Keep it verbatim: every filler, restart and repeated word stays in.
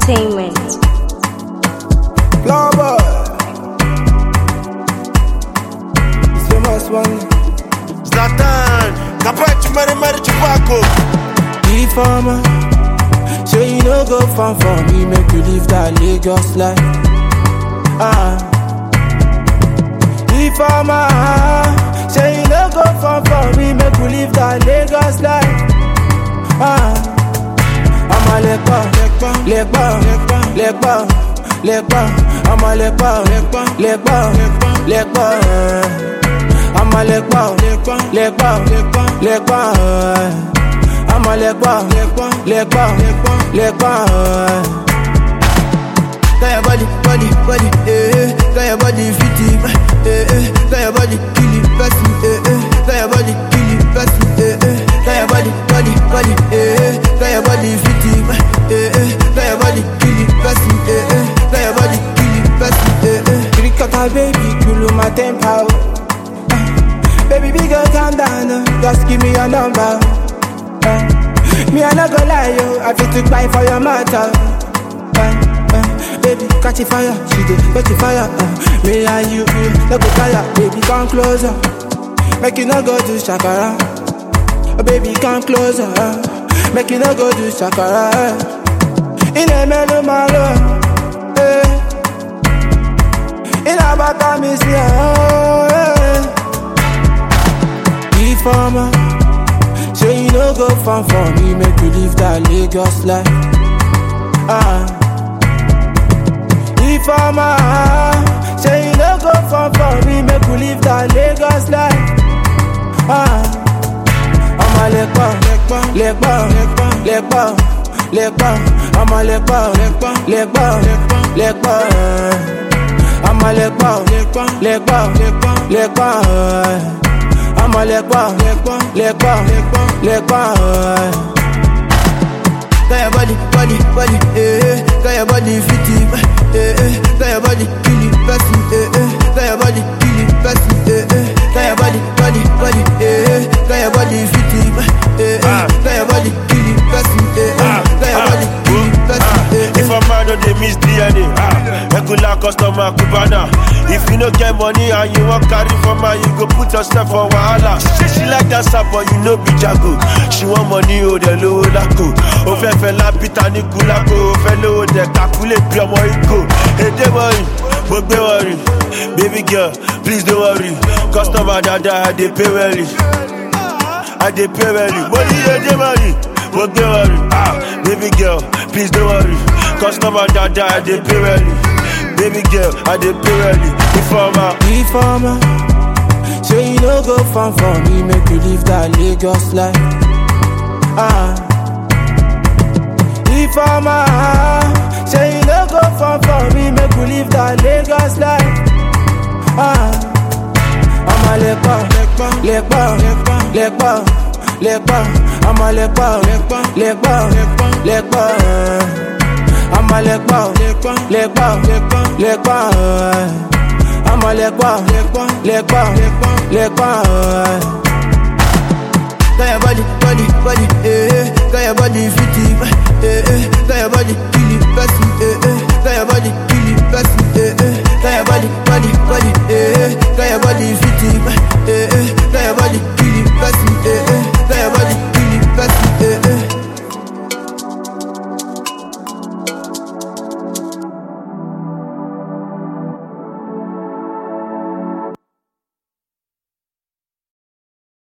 Entertainment. Lover. It's famous one. Zlatan, Kapachi Mary Mary Chupako. Informer. Say you no go fun for me, make you live that Lagos life. Ah. Informer. Say you no go fun for me, make you live that Lagos life. Ah. I'm a leper, leper, leper, leper. I'm a leper, leper, leper. I'm a leper, leper, leper. I'm a leper, leper, leper. Got your body, body, body, eh? Got your body fifty, eh? Got your body kill it, person, eh? Got your body kill it, person, eh? Got your body, body, body, eh? Got your body fifty, eh? Got your body kill it, person, eh? Got your body kill it, person, eh? Cricketa baby, cool my tempo. Baby, big girl, calm down, uh. Just give me your number. Uh, me, I not gonna lie, yo. I feel to buy for your matter. Uh, uh, baby, catch it fire, she did catch it fire. Uh, me and you, you, no go tire. Baby, come closer, make you not go do shakara. Uh, baby, come closer, uh, make you not go do shakara. Uh. In a mellow malo, eh. In a bata miss me, oh, eh. Informer, say you no go fun for me, make you live that Lagos life. Ah. Informer, say you no go fun for me, make you live that Lagos life. Ah. I'm a leper, leper, leper, leper. I'm a leper, leper, leper. I'm a leper, leper, leper. I'm a leper, leper, leper. Got your body, body, body, eh? Got your body fifty, eh? Got your body kill it, person, eh? Got your body kill it, person, eh? Got your body, body, body, eh? Got your body fifty, eh? Got your body kill it, person, eh? Got your body kill it, person, eh? If a man don't they miss D N A, regular customer Cubana. If you no get money and you want carry for man, you go put yourself on wahala. Say she like that sap, but you know be jago. She want money, oh the low lako. Oh fe fe la pita ni kulako. Oh fe low de kakule pi omo iko. Hey dey worry, but be worry. Baby girl, please don't worry. Customer dada, I dey pay well. I dey pay well. Money hey dey worry, but be worry. Ah, baby girl, please don't worry. Customer dada, I dey pay well. Baby girl, I dey pay early. Informer, Informer, say you no go fun for me, make you live that Lagos life. Ah. Informer, say you no go fun for me, make you live that Lagos life. Ah. I'm a leper, leper, leper, leper. I'm a leper, leper, leper. I'm a leper, leper, leper. I'm a leper, leper, leper. Got your body, body, body, eh? Got your body fifty, eh? Got your body kill it, person, eh? Got your body kill it, person, eh? Got your body, body, body, eh? Got your body fifty, eh?